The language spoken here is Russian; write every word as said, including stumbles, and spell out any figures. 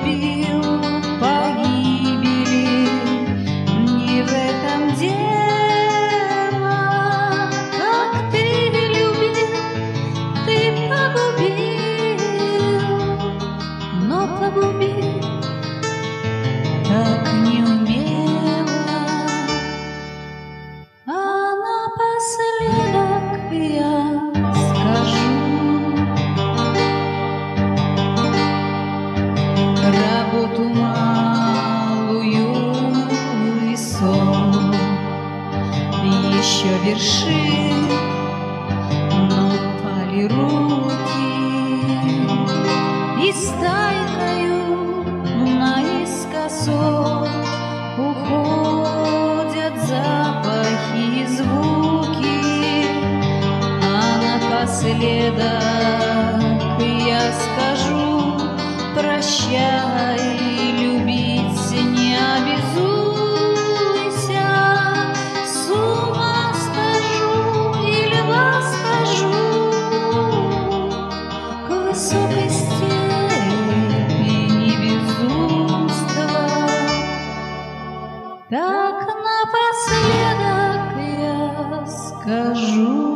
любил погибели, не в этом дело. Как ты любил, ты погубил, но погубил так неумело. А напоследок я работу малую и сон еще вершит, но пали руки, и стайкою наискосок уходят запахи и звуки. А напоследок я скажу: прощай, любить не обязуйся. С ума схожу или восхожу к высокой степени безумства. Так напоследок я скажу.